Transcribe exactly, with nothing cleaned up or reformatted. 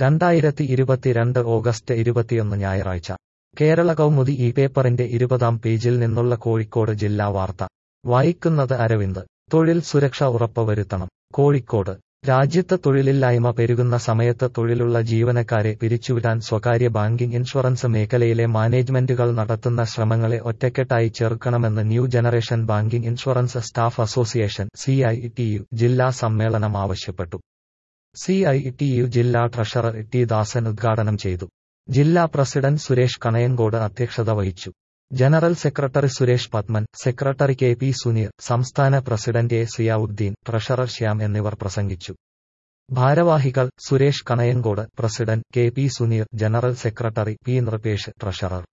രണ്ടായിരത്തി ഇരുപത്തിരണ്ട് ഓഗസ്റ്റ് ഇരുപത്തിയൊന്ന് ഞായറാഴ്ച കേരള കൗമുദി ഈ പേപ്പറിന്റെ ഇരുപതാം പേജിൽ നിന്നുള്ള കോഴിക്കോട് ജില്ലാ വാർത്ത വായിക്കുന്നത് അരവിന്ദ്. തൊഴിൽ സുരക്ഷ ഉറപ്പുവരുത്തണം. കോഴിക്കോട് രാജ്യത്ത് തൊഴിലില്ലായ്മ പെരുകുന്ന സമയത്ത് തൊഴിലുള്ള ജീവനക്കാരെ പിരിച്ചുവിടാൻ സ്വകാര്യ ബാങ്കിംഗ് ഇൻഷുറൻസ് മേഖലയിലെ മാനേജ്മെന്റുകൾ നടത്തുന്ന ശ്രമങ്ങളെ ഒറ്റക്കെട്ടായി ചെറുക്കണമെന്ന് new generation banking insurance staff association C I T U ജില്ലാ സമ്മേളനം ആവശ്യപ്പെട്ടു. സി ഐ ടി യു ജില്ലാ ട്രഷറർ ടി ദാസൻ ഉദ്ഘാടനം ചെയ്തു. ജില്ലാ പ്രസിഡന്റ് സുരേഷ് കണയങ്കോട് അധ്യക്ഷത വഹിച്ചു. General secretary Suresh Padman, secretary K P Suneer, സംസ്ഥാന president A Ziyauddin, treasurer Shyam എന്നിവർ പ്രസംഗിച്ചു. ഭാരവാഹികൾ Suresh Kanayankode, president K P Suneer, general secretary P Nripesh, treasurer